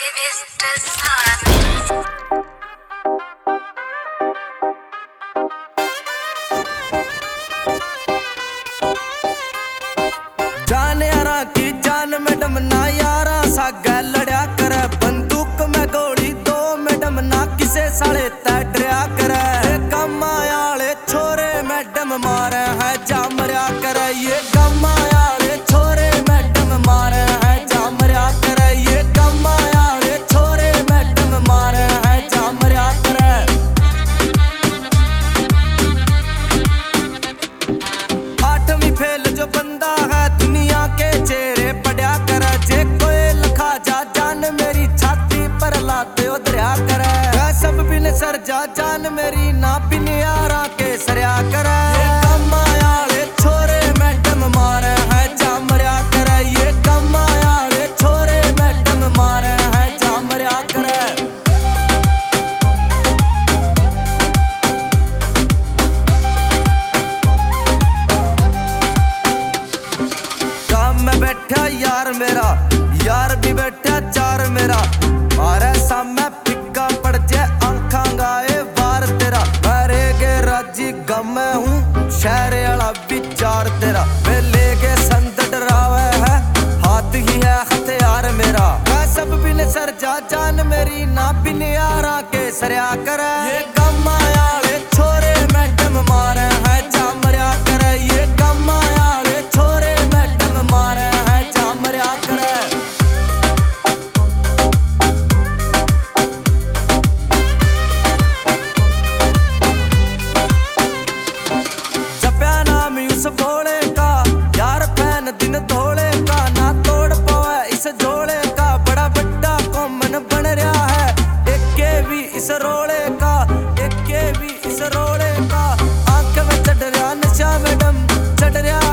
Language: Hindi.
जान यारा की जान मैडम ना यारा सागे लड़या करे बंदूक में गोली दो मैडम ना किसे साले डरया करे कमायाले छोरे मैडम मारे है जा मरया करे ये कमायाले छोरे मैडम मारे है जा मरया करे ये कमायाले छोरे मैडम मारे है जा मरया करे। आठवीं फेल जो बंदा है दुनिया के चेहरे पड़ा करे जे कोई लखा जा जान मेरी छाती पर लाते उधरया करे सब बिन सर जा जान मेरी ना बिन यारा के सरया करे ये कमायाले छोरे मैडम मारे है जा मरया करे ये कमायाले छोरे मैडम मारे है जा मरया करे। काम में बैठा यार मेरा यार भी बैठा चार मेरा मारे सामने फिक्का पड़ जाए आंखा गाए वार तेरा मेरे के राजी गम में हूँ शहर वाला विचार तेरा वे ले के संत डरावे है हाथ ही है हथियार मेरा मैं सब बिन सर जा जान मेरी ना बिन यारा के सरया करे ये कमायाले छोरे मैडम मारे है जा मरया करे ये कमायाले छोरे मैडम मारे है जा मरया करे। जप्या नाम उस भोले का यार फैन दिन धोले का ना तोड़ पावे इस जोड़े का बड़ा बड्डा कॉमन बन रहा है एक के भी इस रोले का एक के भी इस रोले का आंख में चढ़ रहा नशा मैडम चढ़ रहा